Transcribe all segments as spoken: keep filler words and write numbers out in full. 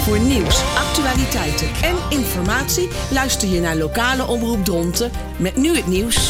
Voor nieuws, actualiteiten en informatie luister je naar lokale omroep Dronten met nu het nieuws.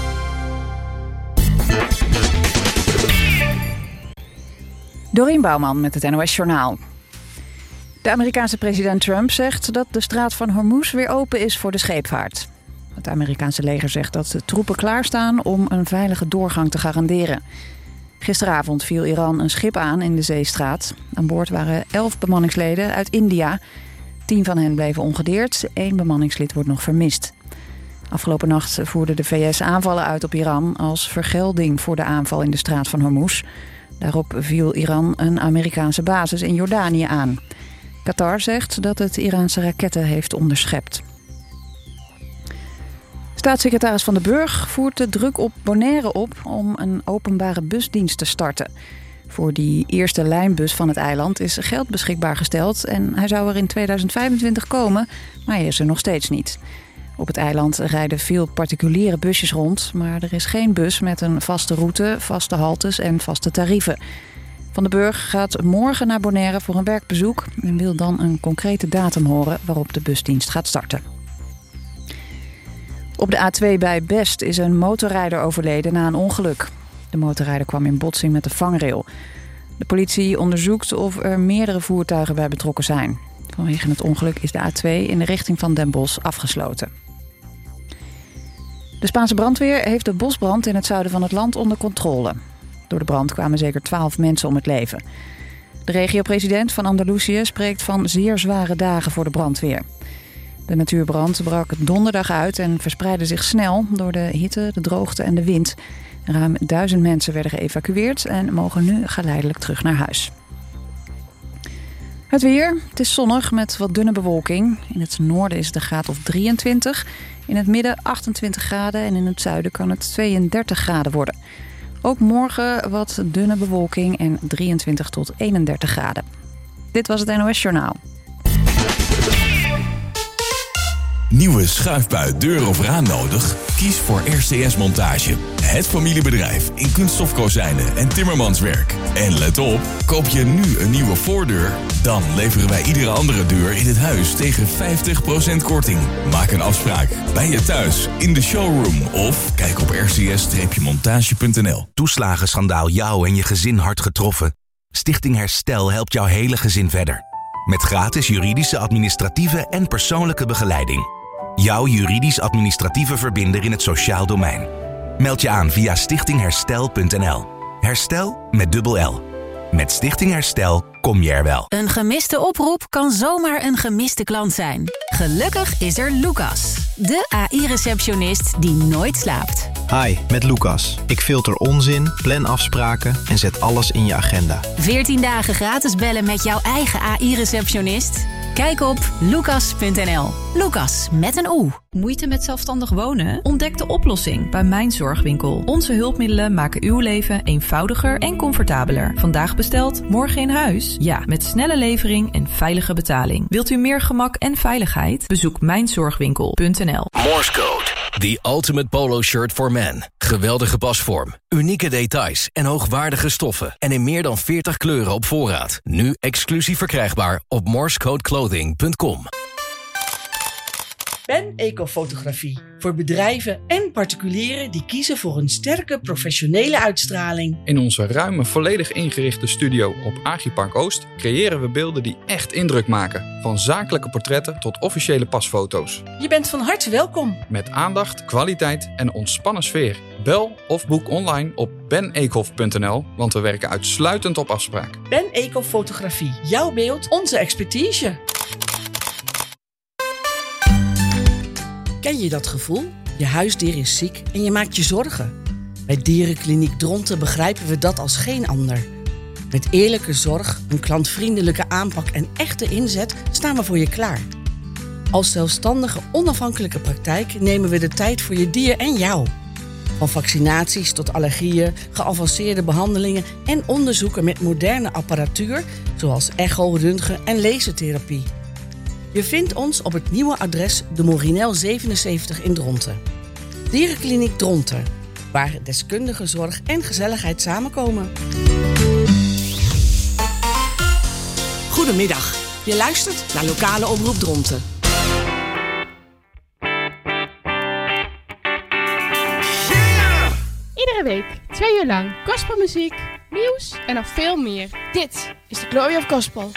Dorien Bouwman met het N O S Journaal. De Amerikaanse president Trump zegt dat de straat van Hormuz weer open is voor de scheepvaart. Het Amerikaanse leger zegt dat de troepen klaarstaan om een veilige doorgang te garanderen. Gisteravond viel Iran een schip aan in de Zeestraat. Aan boord waren elf bemanningsleden uit India. Tien van hen bleven ongedeerd. Eén bemanningslid wordt nog vermist. Afgelopen nacht voerde de V S aanvallen uit op Iran als vergelding voor de aanval in de straat van Hormuz. Daarop viel Iran een Amerikaanse basis in Jordanië aan. Qatar zegt dat het Iraanse raketten heeft onderschept. Staatssecretaris Van den Burg voert de druk op Bonaire op om een openbare busdienst te starten. Voor die eerste lijnbus van het eiland is geld beschikbaar gesteld en hij zou er in tweeduizend vijfentwintig komen, maar hij is er nog steeds niet. Op het eiland rijden veel particuliere busjes rond, maar er is geen bus met een vaste route, vaste haltes en vaste tarieven. Van den Burg gaat morgen naar Bonaire voor een werkbezoek en wil dan een concrete datum horen waarop de busdienst gaat starten. Op de A twee bij Best is een motorrijder overleden na een ongeluk. De motorrijder kwam in botsing met de vangrail. De politie onderzoekt of er meerdere voertuigen bij betrokken zijn. Vanwege het ongeluk is de A twee in de richting van Den Bosch afgesloten. De Spaanse brandweer heeft de bosbrand in het zuiden van het land onder controle. Door de brand kwamen zeker twaalf mensen om het leven. De regio-president van Andalusië spreekt van zeer zware dagen voor de brandweer. De natuurbrand brak donderdag uit en verspreidde zich snel door de hitte, de droogte en de wind. Ruim duizend mensen werden geëvacueerd en mogen nu geleidelijk terug naar huis. Het weer. Het is zonnig met wat dunne bewolking. In het noorden is het een graad of drieëntwintig. In het midden achtentwintig graden en in het zuiden kan het tweeëndertig graden worden. Ook morgen wat dunne bewolking en drieëntwintig tot eenendertig graden. Dit was het N O S Journaal. Nieuwe schuifbui, deur of raam nodig? Kies voor R C S Montage. Het familiebedrijf in kunststofkozijnen en timmermanswerk. En let op, koop je nu een nieuwe voordeur? Dan leveren wij iedere andere deur in het huis tegen vijftig procent korting. Maak een afspraak bij je thuis, in de showroom of kijk op r c s montage punt n l. Toeslagenschandaal jou en je gezin hard getroffen? Stichting Herstel helpt jouw hele gezin verder. Met gratis juridische, administratieve en persoonlijke begeleiding. Jouw juridisch-administratieve verbinder in het sociaal domein. Meld je aan via stichting herstel punt n l. Herstel met dubbel L. Met Stichting Herstel kom je er wel. Een gemiste oproep kan zomaar een gemiste klant zijn. Gelukkig is er Lucas, de A I-receptionist die nooit slaapt. Hi, met Lucas. Ik filter onzin, plan afspraken en zet alles in je agenda. veertien dagen gratis bellen met jouw eigen A I-receptionist? Kijk op lucas punt n l. Lucas met een O. Moeite met zelfstandig wonen? Ontdek de oplossing bij Mijn Zorgwinkel. Onze hulpmiddelen maken uw leven eenvoudiger en comfortabeler. Vandaag besteld, morgen in huis? Ja, met snelle levering en veilige betaling. Wilt u meer gemak en veiligheid? Bezoek mijn zorgwinkel punt n l. Morse Code. The ultimate polo shirt for men. Geweldige pasvorm, unieke details en hoogwaardige stoffen. En in meer dan veertig kleuren op voorraad. Nu exclusief verkrijgbaar op morsecode clothing punt com. Ben Ecofotografie. Voor bedrijven en particulieren die kiezen voor een sterke professionele uitstraling. In onze ruime, volledig ingerichte studio op Agripark Oost creëren we beelden die echt indruk maken. Van zakelijke portretten tot officiële pasfoto's. Je bent van harte welkom. Met aandacht, kwaliteit en ontspannen sfeer. Bel of boek online op ben ecof punt n l, want we werken uitsluitend op afspraak. Ben Ecofotografie. Jouw beeld, onze expertise. Ken je dat gevoel? Je huisdier is ziek en je maakt je zorgen. Bij Dierenkliniek Dronten begrijpen we dat als geen ander. Met eerlijke zorg, een klantvriendelijke aanpak en echte inzet staan we voor je klaar. Als zelfstandige, onafhankelijke praktijk nemen we de tijd voor je dier en jou. Van vaccinaties tot allergieën, geavanceerde behandelingen en onderzoeken met moderne apparatuur, zoals echo, röntgen en lasertherapie. Je vindt ons op het nieuwe adres de Morinel zevenenzeventig in Dronten. Dierenkliniek Dronten, waar deskundige zorg en gezelligheid samenkomen. Goedemiddag. Je luistert naar Lokale Omroep Dronten. Iedere week, twee uur lang, gospelmuziek, nieuws en nog veel meer. Dit is de Glory of Gospel.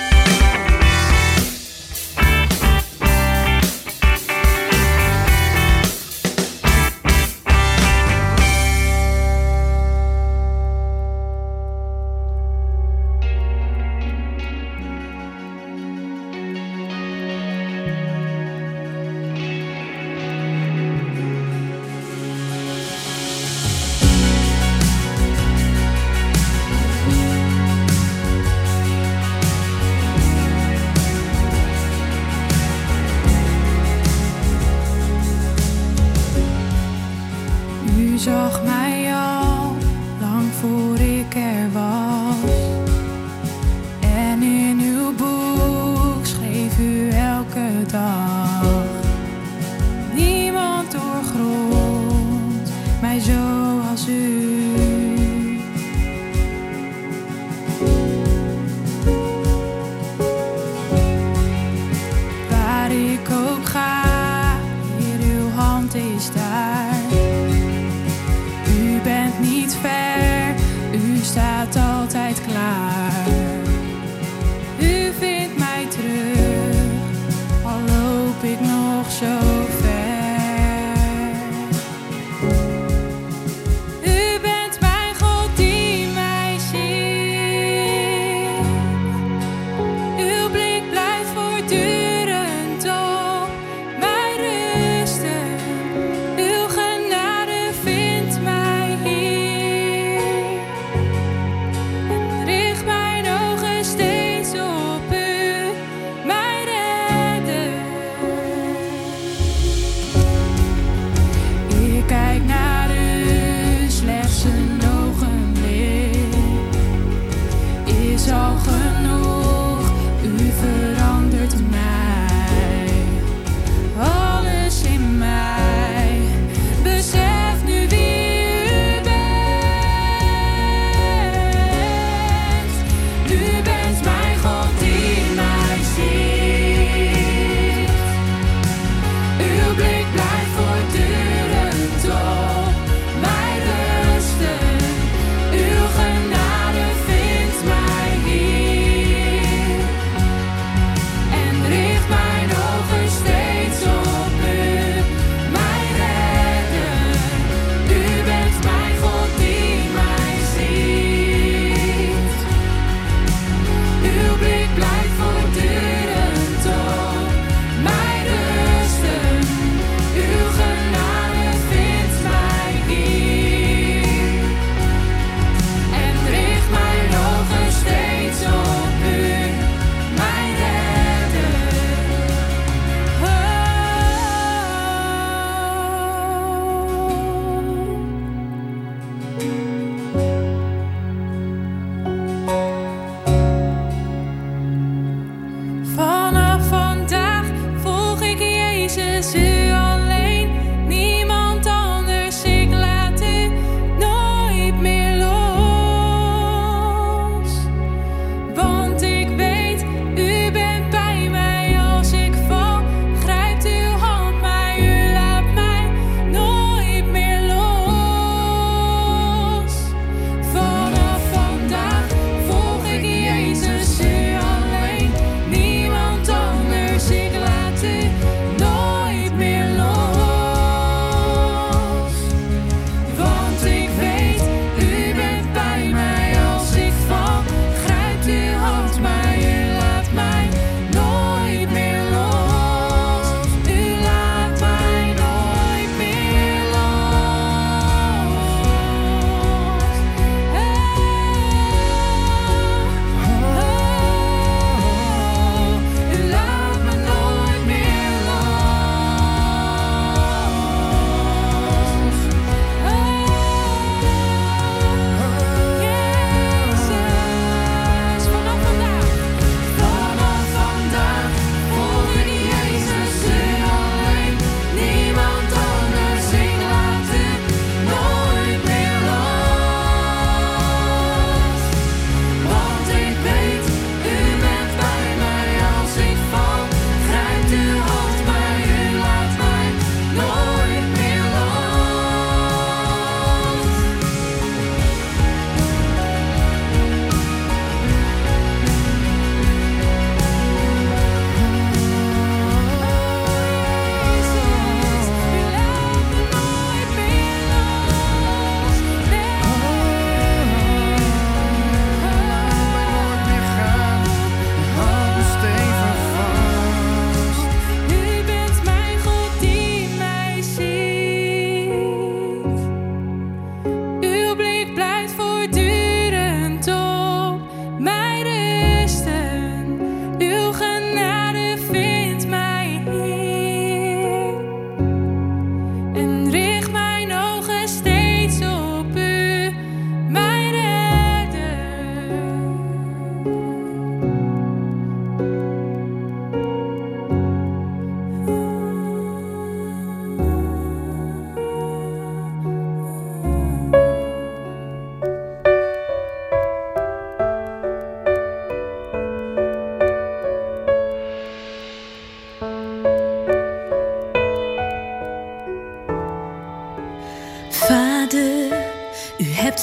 Zag mij al lang voor ik er was. En in uw boek schreef u elke dag. Niemand doorgrondt mij zoals u. Waar ik ook ga, hier uw hand is daar. Niet ver, u staat altijd klaar. U vindt mij terug, al loop ik nog zo ver. U bent mijn God die mij ziet. Uw blik blijft voortdurend op mij rusten. Uw genade vindt mij hier.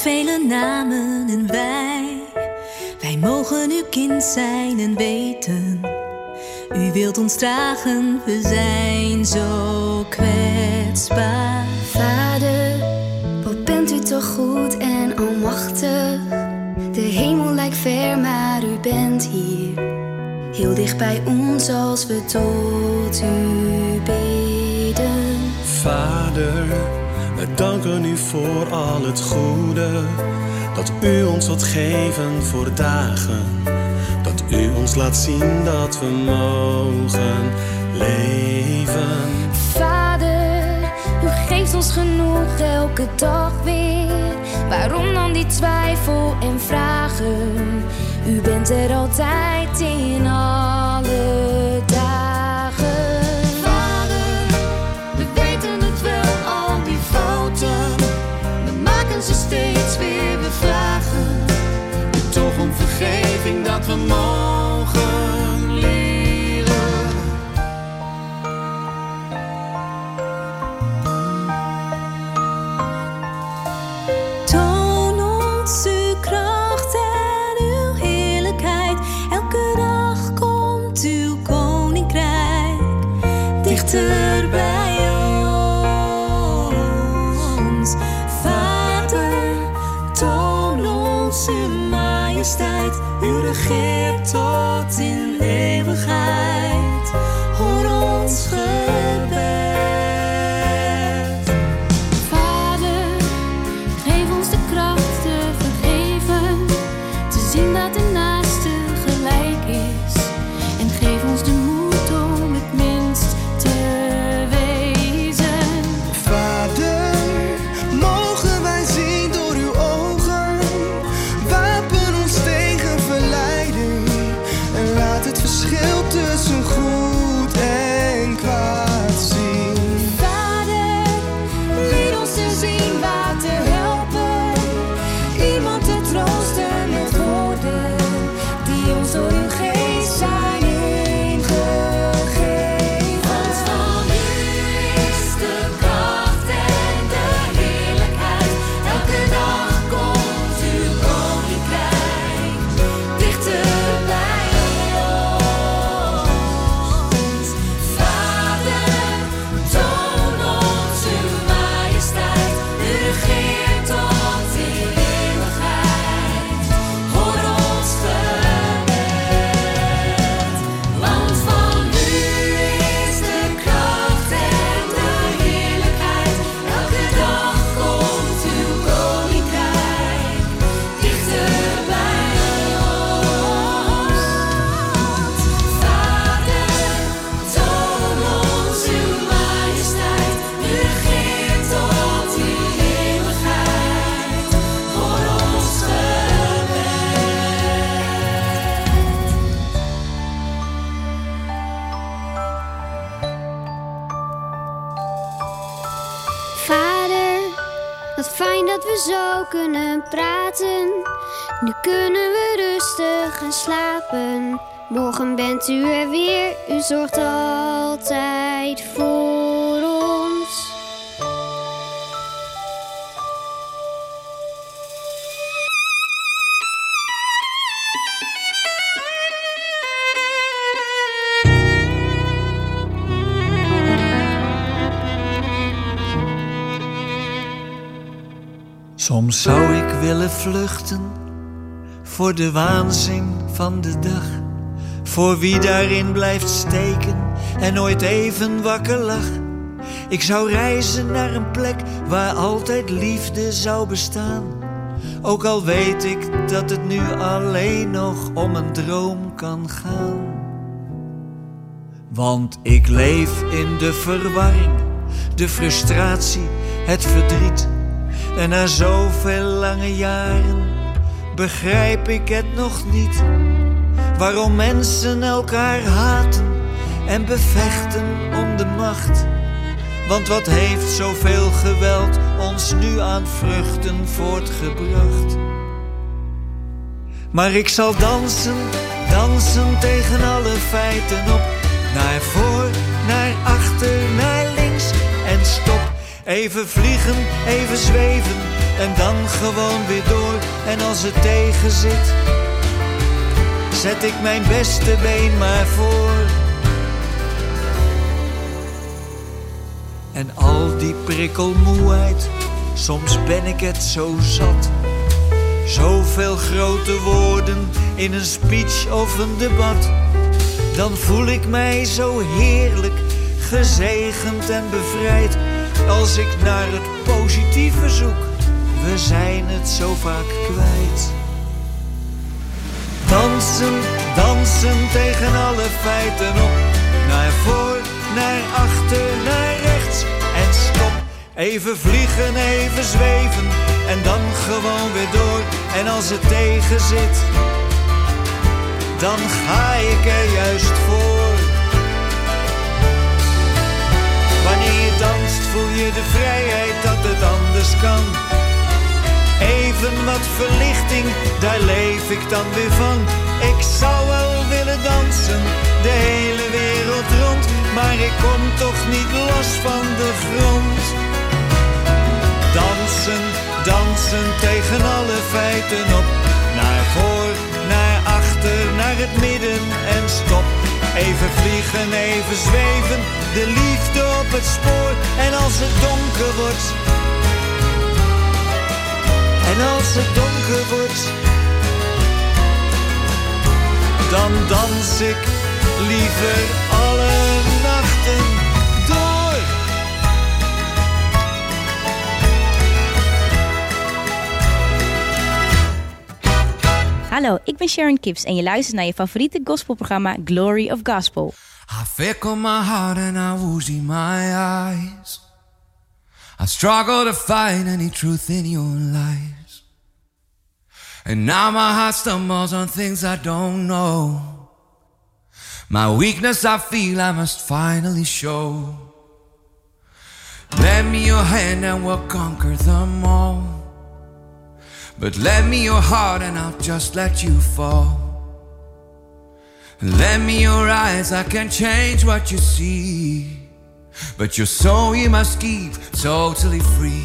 vele namen en wij, wij mogen uw kind zijn en weten. U wilt ons dragen, we zijn zo kwetsbaar. Vader, wat bent u toch goed en almachtig. De hemel lijkt ver, maar u bent hier. Heel dicht bij ons als we tot u bidden. Vader, we danken u voor al het goede dat u ons wilt geven voor dagen. Dat u ons laat zien dat we mogen leven. Vader, u geeft ons genoeg elke dag weer. Waarom dan die twijfel en vragen? U bent er altijd in alle dagen. Vader, we weten het wel, al die fouten. We maken ze steeds weer, we vragen u toch om vergeving dat we mogen leren. Toon ons uw kracht en uw heerlijkheid. Elke dag komt uw koninkrijk dichter bij ons. Vader, toon ons uw majesteit. U regeert tot in eeuwigheid. Hoor ons gebed. Vader, geef ons de kracht te vergeven. Te zien dat de naaste gelijk is. En geef ons de moed om het minst te wezen. Vader, mogen wij zien door uw ogen. Wapen ons tegen verleiding. En laat het verschil tussen goed en kwaad zien. Vader, leer ons te zien wat te helpen. Iemand te troosten met woorden die ons door uw geest zijn ingegeven. Want van u is de kracht en de heerlijkheid. Elke dag komt uw koninkrijk dichter bij ons. Vader, toon ons uw majesteit. U regeert tot in eeuwigheid. Hoor ons gebed. Want van u is de kracht en de heerlijkheid. Elke dag komt uw koninkrijk dichter bij ons. Vader, toon ons uw majesteit. U regeert tot in eeuwigheid. Hoor ons Vader, wat fijn dat we zo kunnen praten. Nu kunnen we rustig gaan slapen. Morgen bent u er weer, u zorgt altijd voor ons. Soms zou ik willen vluchten voor de waanzin van de dag. Voor wie daarin blijft steken en nooit even wakker lag. Ik zou reizen naar een plek waar altijd liefde zou bestaan. Ook al weet ik dat het nu alleen nog om een droom kan gaan. Want ik leef in de verwarring, de frustratie, het verdriet. En na zoveel lange jaren begrijp ik het nog niet. Waarom mensen elkaar haten en bevechten om de macht. Want wat heeft zoveel geweld ons nu aan vruchten voortgebracht? Maar ik zal dansen, dansen tegen alle feiten op. Naar voor, naar achter, naar links en stop. Even vliegen, even zweven, en dan gewoon weer door. En als het tegen zit, zet ik mijn beste been maar voor. En al die prikkelmoeheid, soms ben ik het zo zat. Zoveel grote woorden in een speech of een debat. Dan voel ik mij zo heerlijk, gezegend en bevrijd. Als ik naar het positieve zoek, we zijn het zo vaak kwijt. Dansen, dansen tegen alle feiten op. Naar voor, naar achter, naar rechts en stop. Even vliegen, even zweven en dan gewoon weer door. En als het tegen zit, dan ga ik er juist voor. Wanneer je danst voel je de vrijheid dat het anders kan. Even wat verlichting, daar leef ik dan weer van. Ik zou wel willen dansen, de hele wereld rond. Maar ik kom toch niet los van de grond. Dansen, dansen tegen alle feiten op. Naar voor, naar achter, naar het midden en stop. Even vliegen, even zweven, de liefde op het spoor. En als het donker wordt, en als het donker wordt, dan dans ik liever alle nachten door. Hallo, ik ben Sharon Kips en je luistert naar je favoriete gospelprogramma Glory of Gospel. I fickle my heart and I woozy my eyes. I struggle to find any truth in your lies. And now my heart stumbles on things I don't know. My weakness I feel I must finally show. Lend me your hand and we'll conquer them all. But lend me your heart and I'll just let you fall. Lend me your eyes, I can change what you see. But your soul you must keep totally free.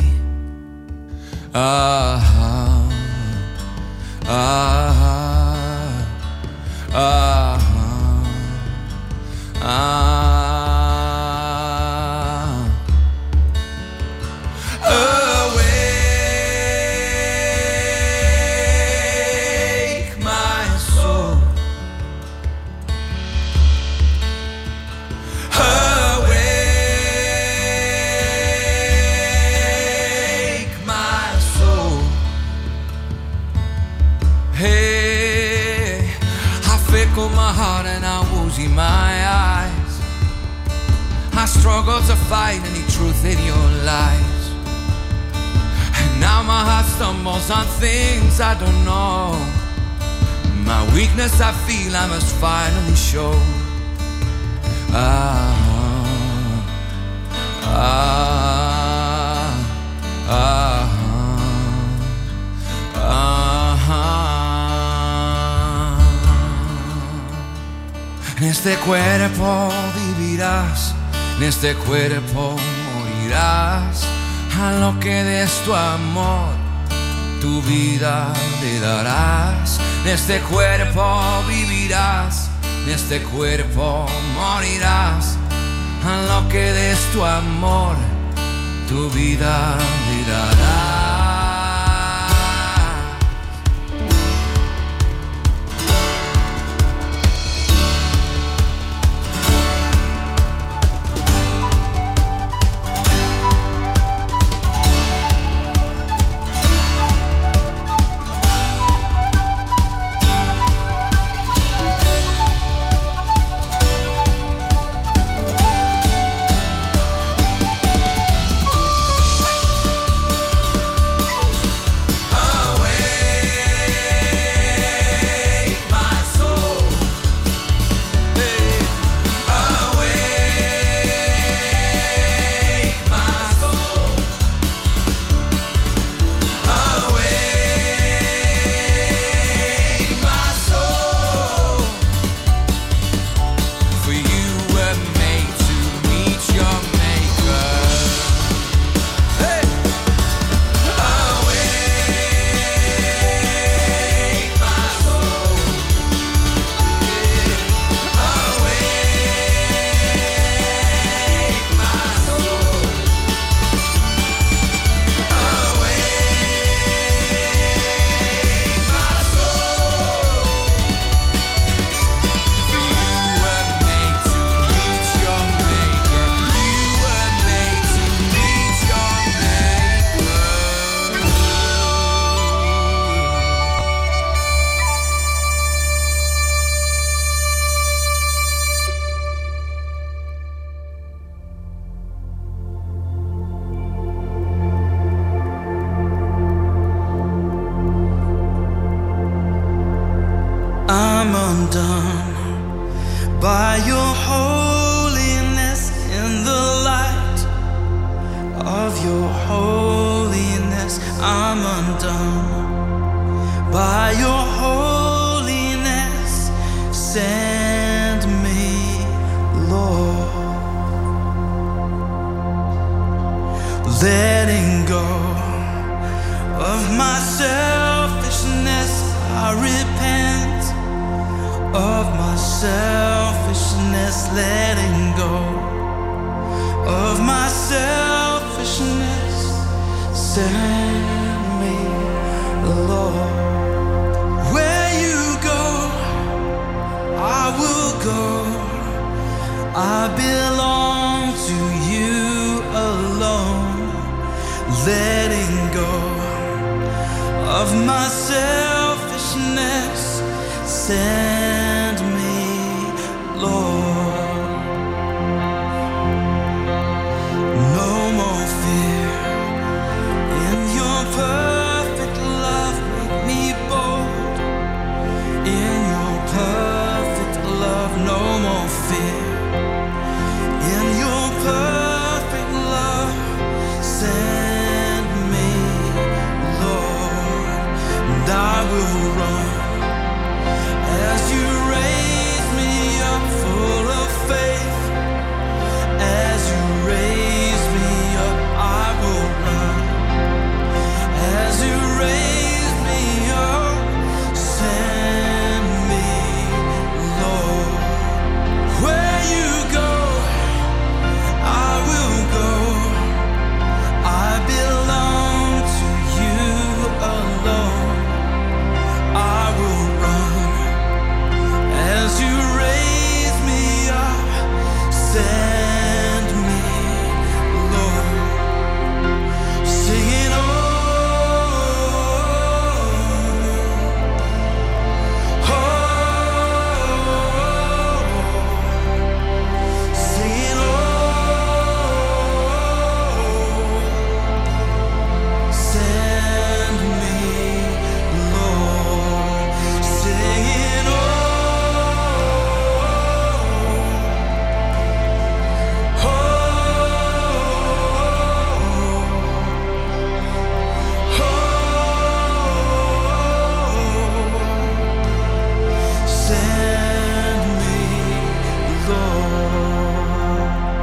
Ah, ah, ah, ah, ah. Awake, my soul. My heart and I woozy my eyes. I struggle to find any truth in your lies. And now my heart stumbles on things I don't know. My weakness I feel I must finally show. Ah, ah, ah, ah, ah. En este cuerpo vivirás, en este cuerpo morirás. A lo que des tu amor, tu vida le darás. En este cuerpo vivirás, en este cuerpo morirás. A lo que des tu amor, tu vida le darás. by your holiness, in the light of your holiness, I'm undone. By your holiness, send me, Lord. Letting go of my selfishness, I repent of my selfishness. Letting go of my selfishness, send me, Lord. Where you go, I will go. I belong to you alone. Letting go of my selfishness, send me, Lord. No more fear. In your perfect love, make me bold. In your perfect love, no more fear. In your perfect love, send me, Lord. And I will run as you raise me up, full of faith. As you raise me up, I will run. As you raise me up, send me, Lord. Where you go, I will go. I belong to you alone. I will run. As you raise me up, send me, Lord. Singing, oh, oh, singing, oh, send me, Lord. Singing, oh, oh, send me, Lord.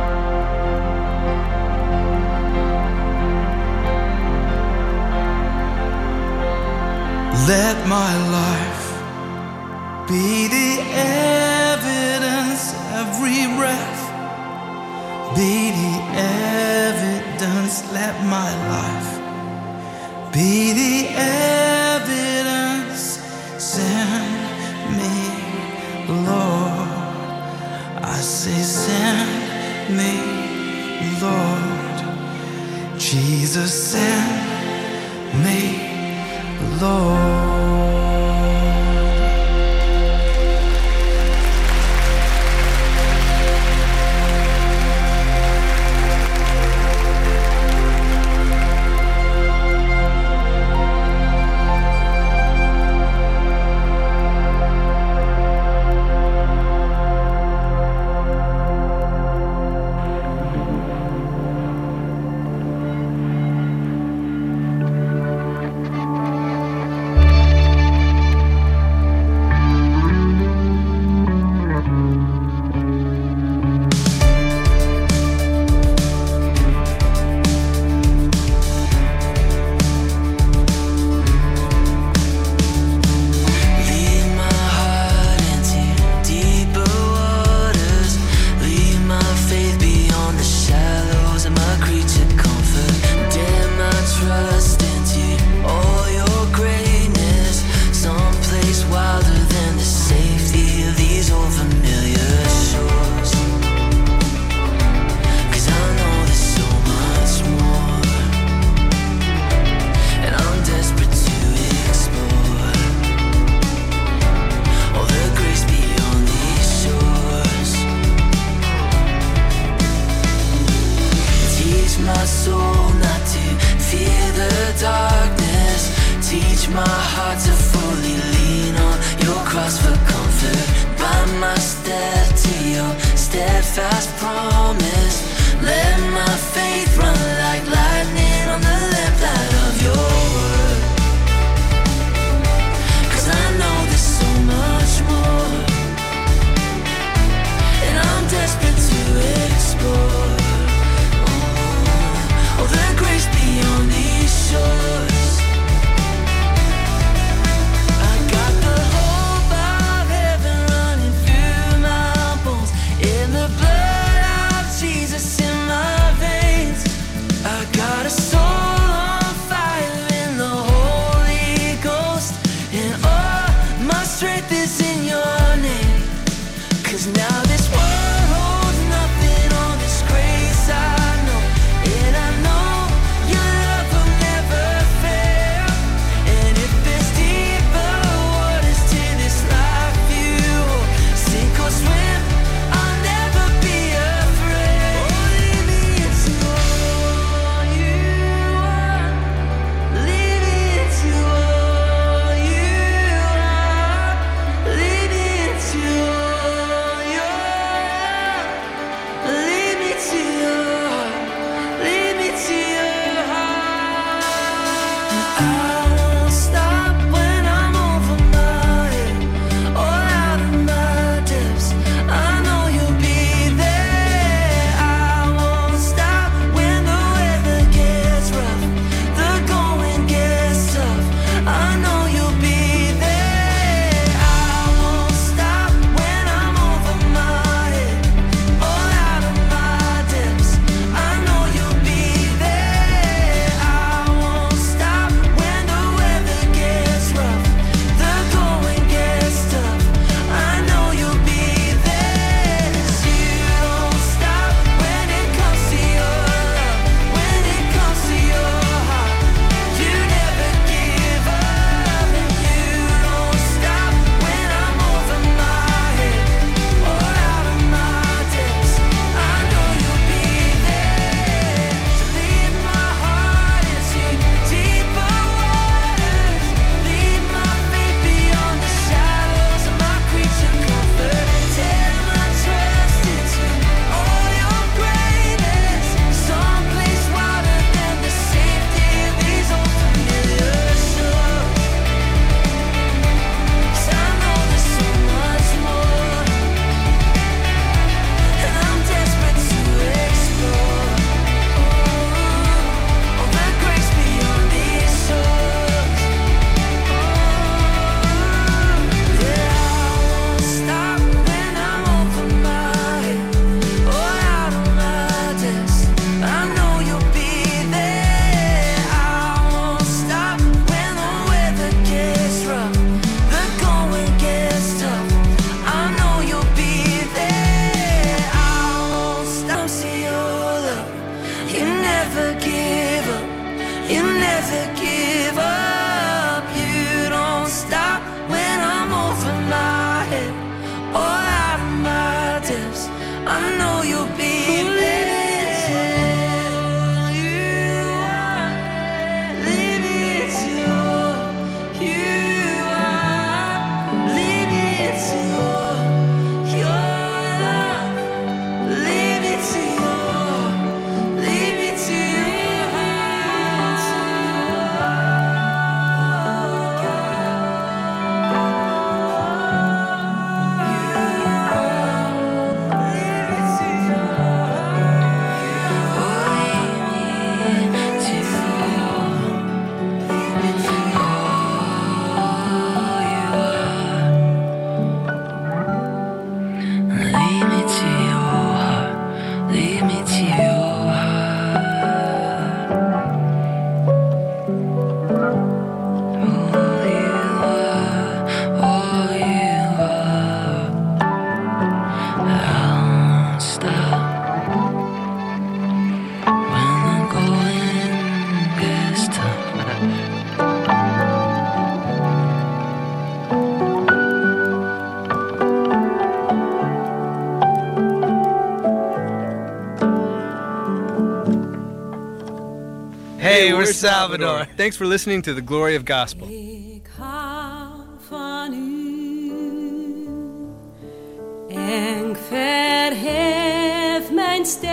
Let my life be the evidence, every breath be the evidence. Let my life be the evidence. Send me, Lord. I say, send me, Lord. Jesus, send me, Lord. my heart to fully lean on your cross for comfort. By my steps to your steadfast promise. Let my faith run like lightning on the lamplight of your word. 'Cause I know there's so much more, and I'm desperate to explore. Oh, oh, the grace beyond these shores. I got the hope of heaven running through my bones, in the blood of Jesus in my veins. I got a soul on fire in the Holy Ghost, and all my strength is in your name. 'Cause now this world holds nothing on this grace I know, and I know your love will never fail. And if there's deeper waters to this life you hold, sink or swim, I'll never be afraid. Oh, lead me into all you are. Lead me into all you are. Lead me into all your love. Lead me to your heart. Lead me to your heart. I won't stop when I'm over my head, all out of my depths. I know you'll be there. I won't stop when the weather gets rough, the going gets tough. I know you'll be there. I won't stop when I'm over my head, all out of my depths. I know you'll be there. I won't stop when the weather gets rough, the going gets tough. I know you'll be there. 'Cause you don't stop when it comes to your love, when it comes to your heart. You never give up, and you don't stop when I'm over my head, all out of my depths. I know you'll be there to lead my heart into deeper waters. Lead my faith beyond the shadows of my creature comfort. Tear my trust into all your greatness, someplace wider than the safety of these old familiar shores. 'Cause I know there's so much more, and I'm desperate to explore. Oh, the grace beyond these shores. Yeah, I won't stop when I'm over my head, all out of my depths. I know you'll be there. I won't stop when the weather gets rough, the going gets tough. I know you'll be there. I won't stop. See your love, you never give up, you never give up. You don't stop when I'm over my head, all out of my depths. I know you'll be there. You are. Lead me to all you are. Lead me to all your love. Lead me to your, lead me to your heart. Hey, we're Salvador. Thanks for listening to The Glory of Gospel. En En verhef mijn stem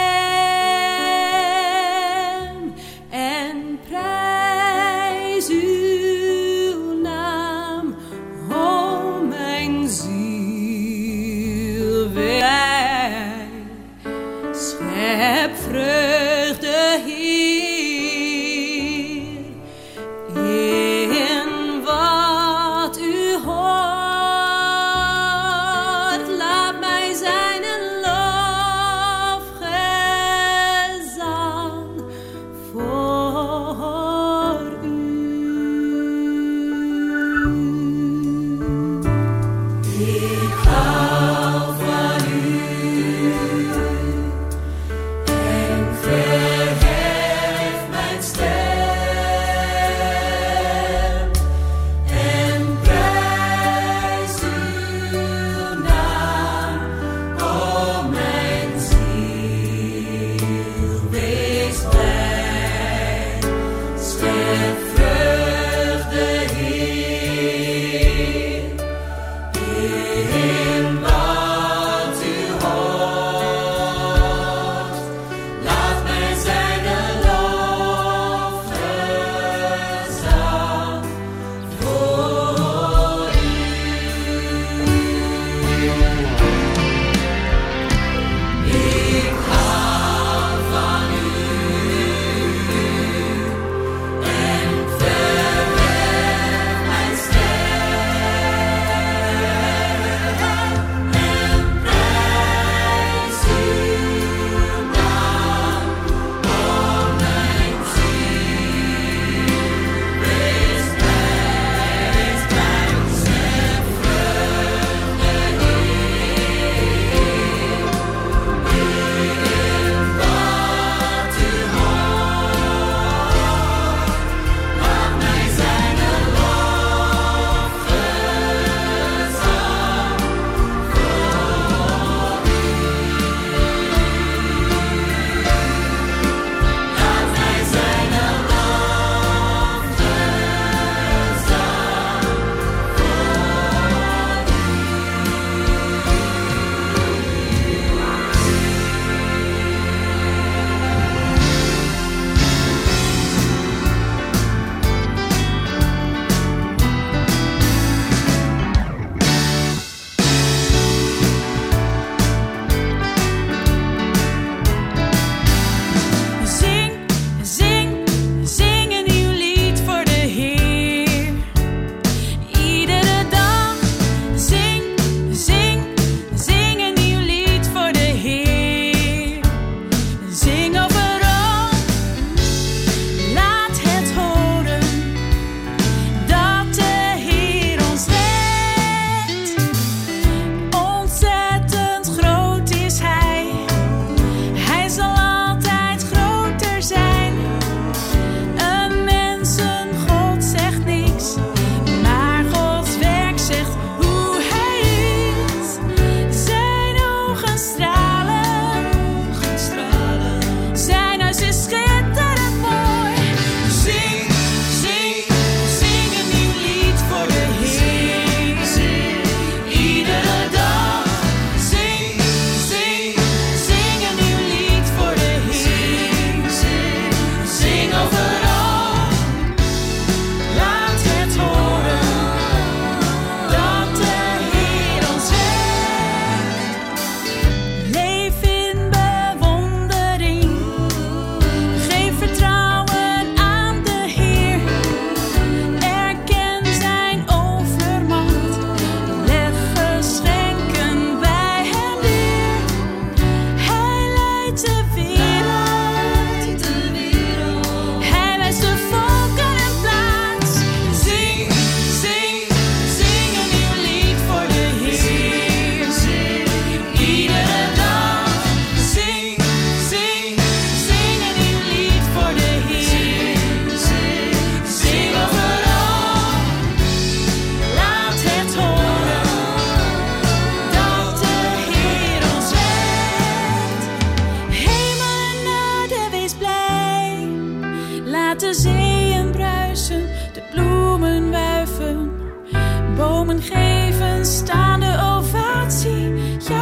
en prijs uw naam, o mijn ziel. Wij schep vreugde hier in wat u hoort. Laat mij zijn een lofgezang voor u. Ik hou van u en verhef mijn stem en prijs uw naam, o mijn ziel. Wees blij, schep vreugde hier in wat u hoort. Laat mij zijn een lofgezang voor u. Ik hou van u en verhef mijn stem en prijs uw naam, o mijn ziel. Wees blij, wees blij, schep vreugde hier in wat u hoort. Laat mij zijn een lofgezang voor u. Laat mij zijn een Zing, zing, zing een nieuw lied voor de Heer. Iedere dag. Zing, zing, zing een nieuw lied voor de Heer. Zing overal. Laat het horen dat de Heer ons redt. Ontzettend groot is Hij. Hij zal altijd groter zijn. Een mens, een God zegt niks, maar Gods werk zegt hoe Hij is. Zijn ogen stralen, zijn huis is schitterend mooi. Zing, zing, zing een nieuw lied voor de Heer. Iedere dag. Zing, zing, zing een nieuw lied voor de Heer. Zing overal. Laat het horen dat de Heer ons redt. Leef in bewondering. Geef vertrouwen aan de Heer. Erken zijn overmacht. Leg geschenken bij Hem neer. Hij leidt de wereld. Hij wijst de volken en plaats. Zing, zing, zing een nieuw lied voor de Heer. Iedere dag. Zing, zing, zing een nieuw lied voor de Heer. Zing overal. Laat het horen dat de Heer ons redt. Hemel en aarde, wees blij. Laat de zeeën bruisen, de bloemen wuiven. Bomen geven staande ovatie. Ja,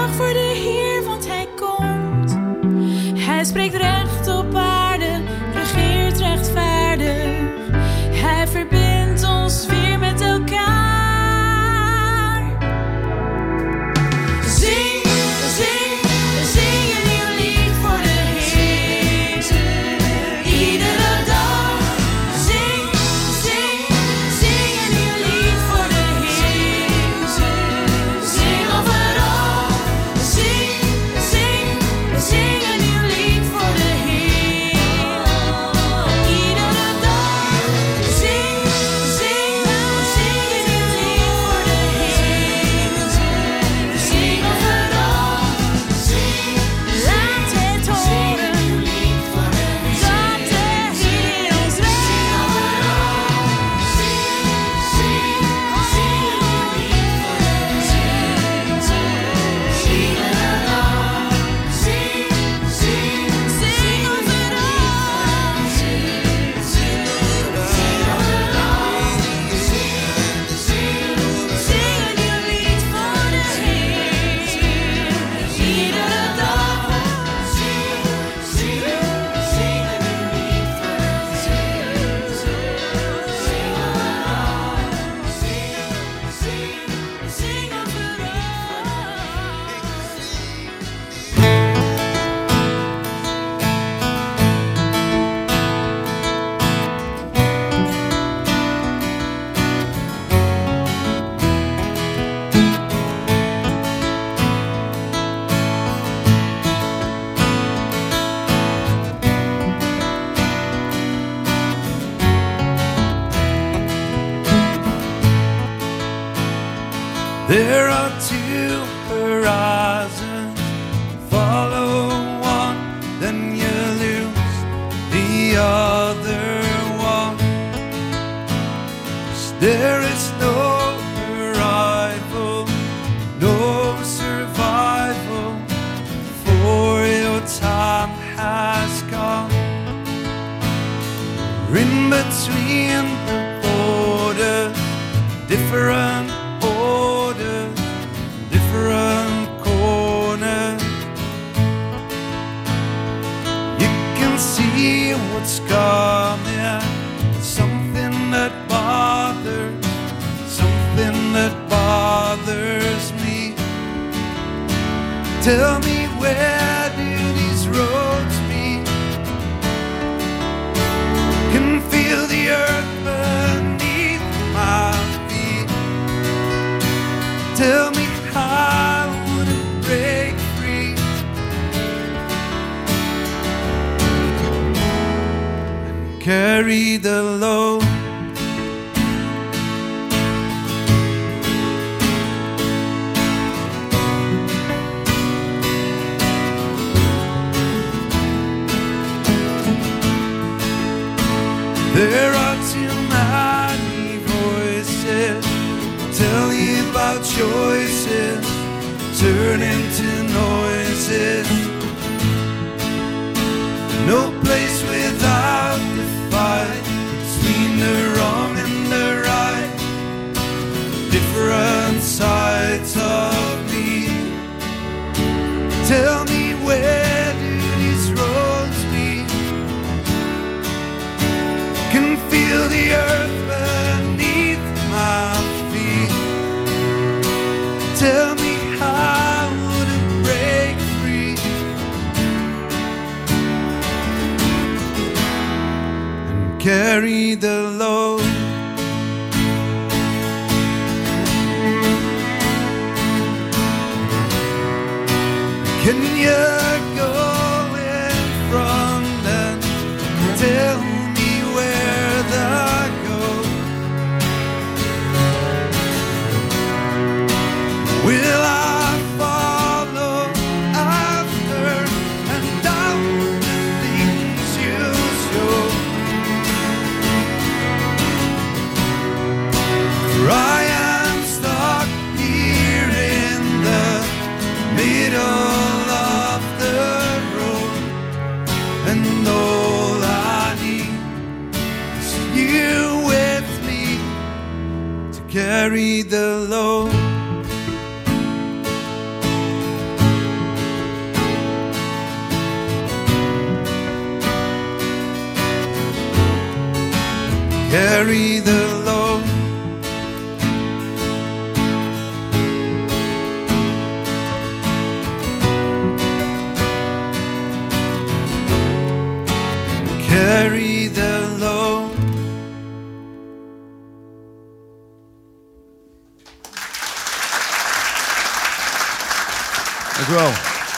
Hij spreekt recht op aarde, regeert rechtvaardig. Hij verbindt ons weer met elkaar. Zing, zing, zing een nieuw lied voor de Heer. Iedere dag. Zing, zing, zing een nieuw lied voor de Heer. Zing overal. Zing, zing, zing een nieuw lied voor de Heer. Iedere dag. Zing, zing, zing een nieuw lied voor de Heer. Zing overal. Zing, laat het horen dat de Heer ons redt. There are two horizons, follow one, then you lose the other one. 'Cause there is no arrival, no survival, for your time has gone. In between the borders, different orders, different corners. You can see what's coming, something that bothers, something that bothers me. Tell me, where do these roads meet? Can feel the earth beneath my feet. Tell me, how would it break free? And carry the load. There are too many voices tell you about choices turn into noises. No place without the fight between the wrong and the right. Different sides of me. Tell me, where do these roads meet? Can feel the earth beneath my feet. Tell me, how would it break free? And carry the load. Can you go in front and tell me where the go? Will I follow after and down the things you show? For I am stuck here in the middle of the carry the load. Carry the load. Dank u wel.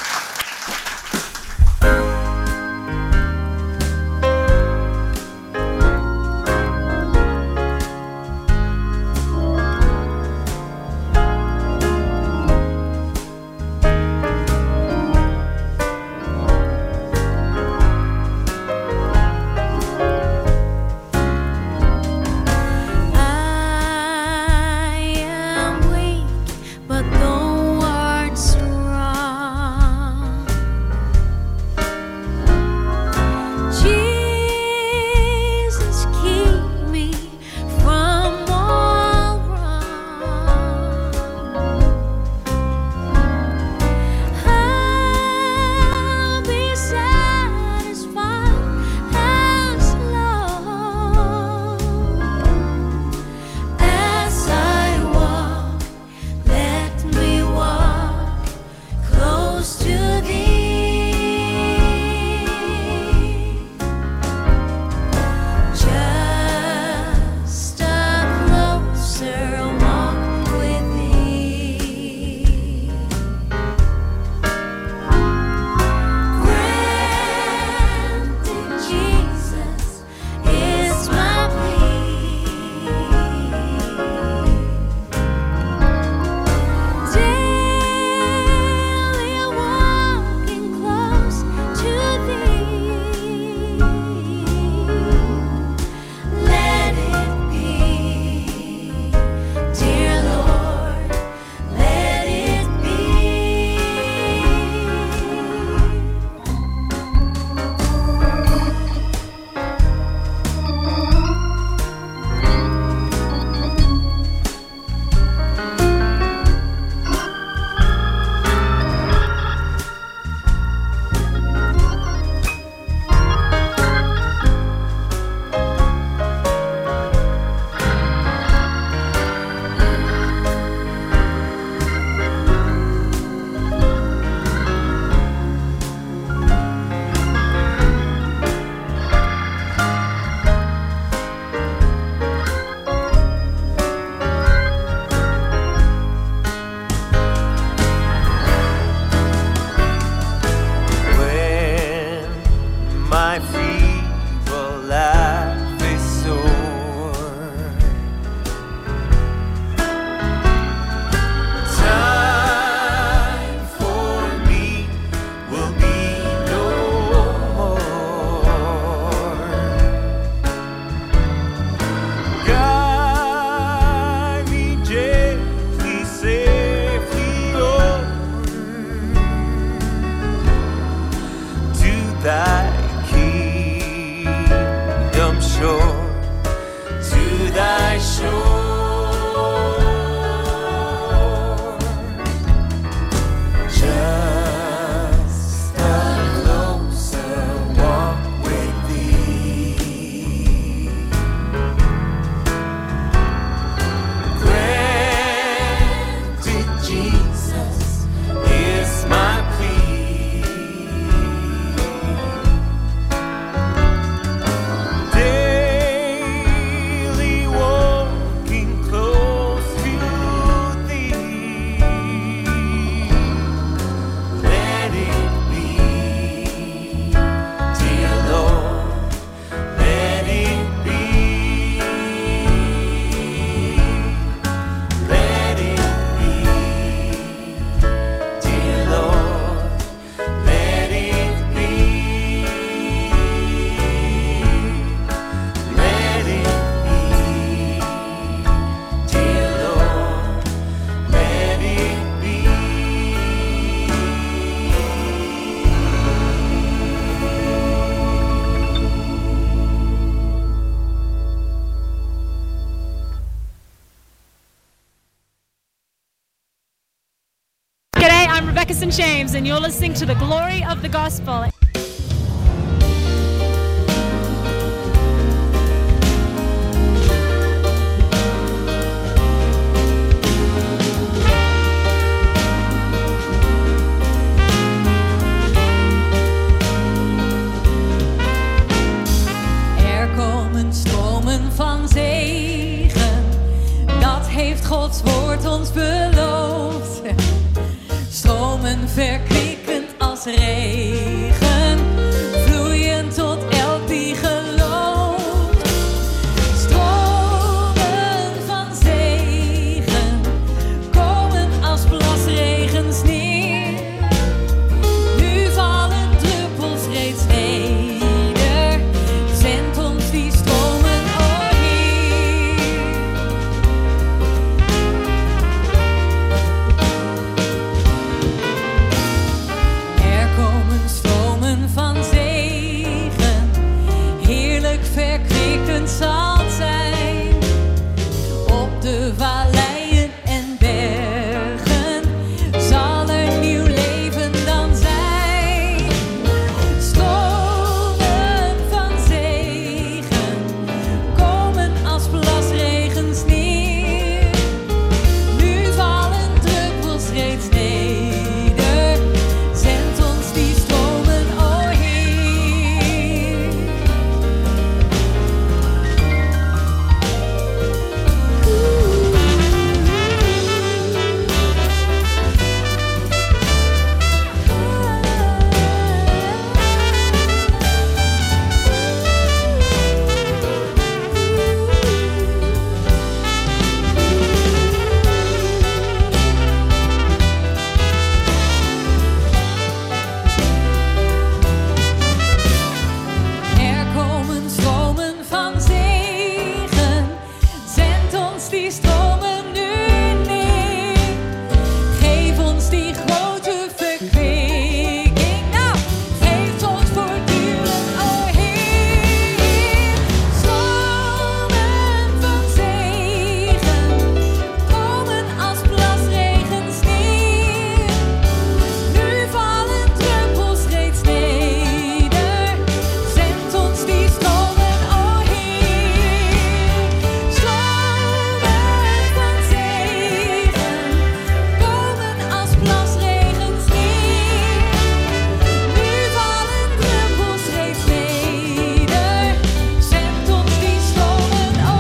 Rebecca Saint James, and you're listening to the Glory of the Gospel. als regen, vloeiend tot elk die gelooft. Stromen van zegen komen als plasregens neer. Nu vallen druppels reeds neder. Zend ons die stromen, o Heer. Er komen stromen van zegen, heerlijk verkwikkend zal het zijn. Op de valleien en bergen zal er nieuw leven dan zijn. Stromen van zegen komen als plasregens neer. Nu vallen druppels reeds neder. Zend ons die stromen, o Heer. Er komen stromen van zegen, zend ons die stromen nu neer. Geef ons die grote verkwikking, nou, geef ons voortdurend, o Heer. Stromen van zegen komen als plasregens neer. Nu vallen druppels reeds neder. Zend ons die stromen, o Heer. Stromen van zegen komen als plasregens neer. Nu vallen druppels reeds neder. Zend ons die stromen, o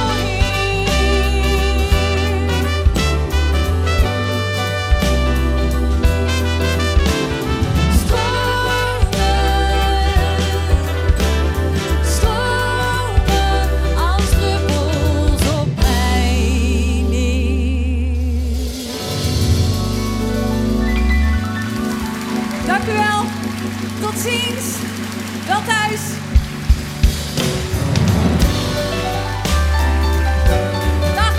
Stromen als druppels op mij neer. Dank u wel. Tot ziens. Wel thuis. Dag.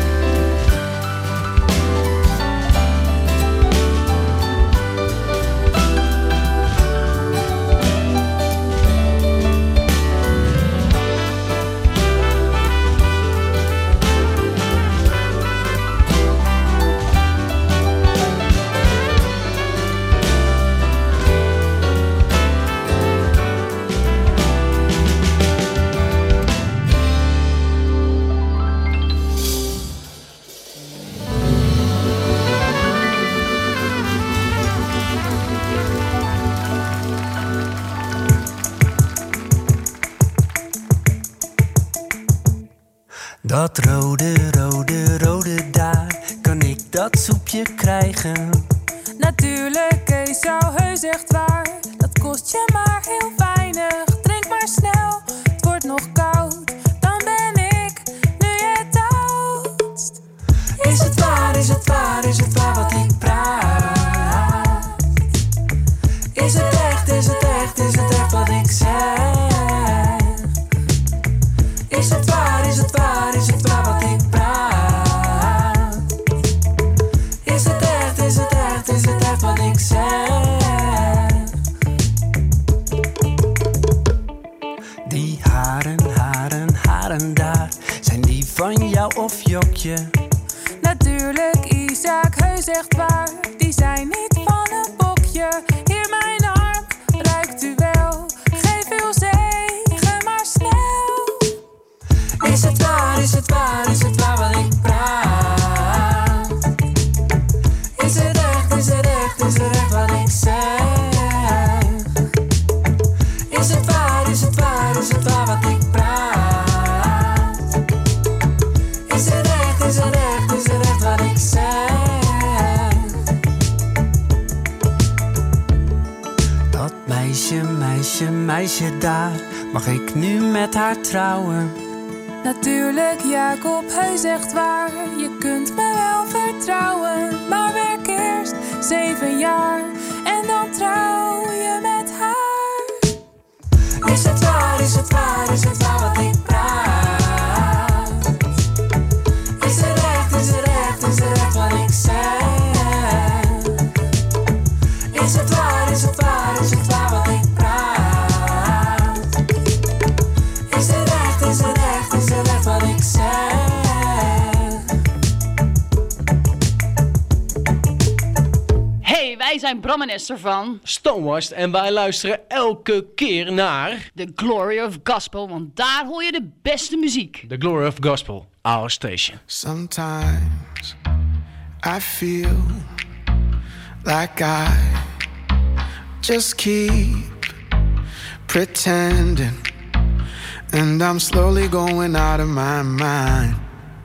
Dat rode, rode, rode daar, kan ik dat soepje krijgen? Natuurlijk, Kees, jou heus echt waar. Dat kost je maar heel weinig. Drink maar snel, het wordt nog koud. Dan ben ik nu je oudst. Is het waar, is het waar, is het waar wat ik praat? Is het echt, is het echt, is het echt wat ik zeg? Is het waar, is het waar, is het waar wat ik praat? Is het echt, is het echt, is het echt wat ik zeg? Die haren, haren, haren daar, zijn die van jou of Jokje? Natuurlijk, Isaac, heus echt waar. Die zijn niet van een bokje. Hier mijn arm, ruikt u wel. Geef uw zegen maar snel. Is het waar, is het waar, is het waar wat ik praat? Is het echt, is het echt, is het echt wat ik zeg? Is het waar, is het waar, is het waar wat ik praat? Is het echt, is het echt? Meisje, meisje, meisje daar, mag ik nu met haar trouwen? Natuurlijk, Jacob, heus echt waar. Je kunt me wel vertrouwen. Maar werk eerst zeven jaar en dan trouw je met haar. Is het waar, is het waar, is het waar wat ik praat? Is het echt, is het echt, is het echt wat ik zeg? Is het waar, is het waar, is het waar wat ik praat? Is het echt, is het echt, is het echt wat ik zeg? Hey, wij zijn Bram en Esther van Stonewashed en wij luisteren elke keer naar The Glory of Gospel, want daar hoor je de beste muziek. The Glory of Gospel, our station. Sometimes I feel like I just keep pretending, and I'm slowly going out of my mind.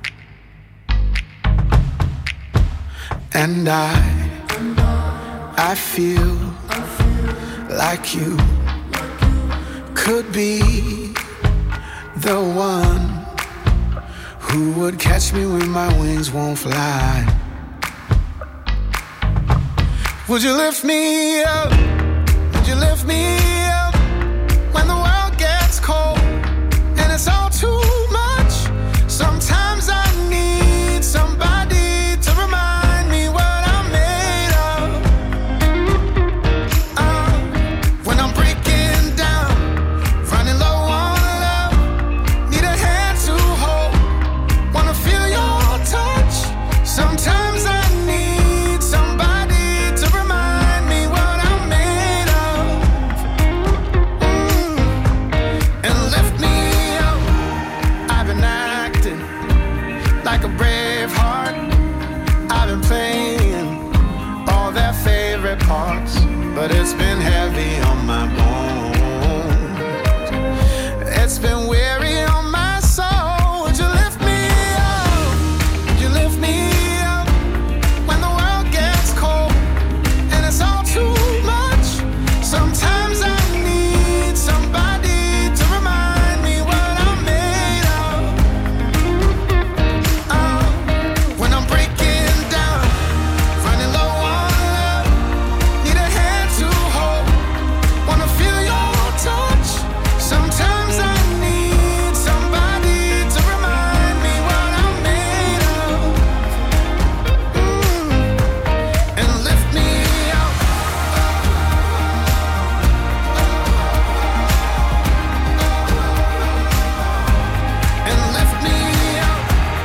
And I, I feel like you could be the one who would catch me when my wings won't fly. Would you lift me up? Would you lift me up when the world gets cold and it's all too much? Sometimes I need somebody to remind me what I'm made of. uh, When I'm breaking down, running low on love, need a hand to hold, wanna feel your touch. Sometimes I need somebody like a brave heart. I've been playing all their favorite parts, but it's been heavy on my bones. It's been weary on my soul. Would you lift me up? Would you lift me up when the world gets cold and it's all too much? Sometimes I need somebody to remind me what I'm made of. When I'm breaking down, running low on love, need a hand to hold, wanna feel your touch. Sometimes I need somebody to remind me what I'm made of. mm. And lift me up. And lift me up.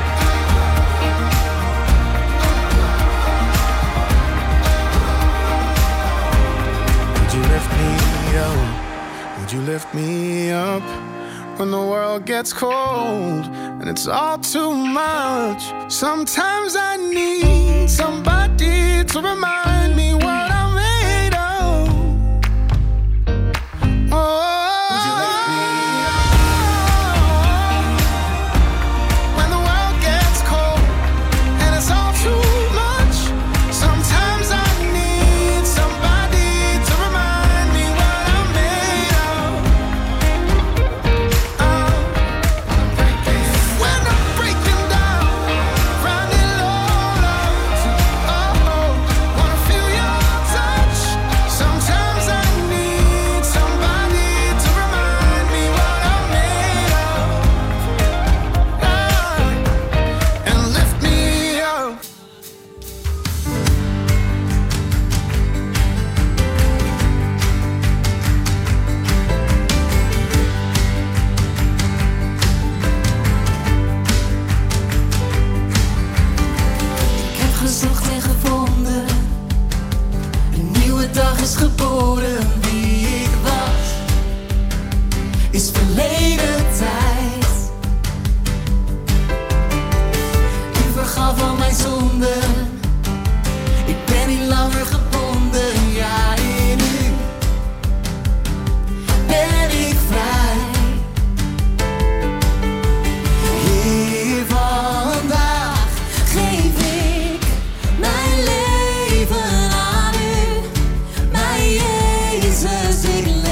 Would you lift me up? Would you lift me up when the world gets cold and it's all too much? Sometimes I need somebody to remind me what I'm made of. Oh, would you lift me up when the world gets cold and it's all too much? Sometimes I need somebody to remind me what I'm made of. Uh, when I'm breaking down, running low, oh, oh, wanna feel your touch. Sometimes I need somebody to remind me what I'm made of. Uh, and lift me up. Ik heb gezocht en gevonden, een nieuwe dag is geboren. Wie ik was, is verleden tijd. U vergaf al mijn zonden, ik ben niet langer gebonden. Ja, in u ben ik vrij. Hier vandaag geef ik mijn leven aan u. Mijn Jezus, ik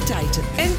activiteiten en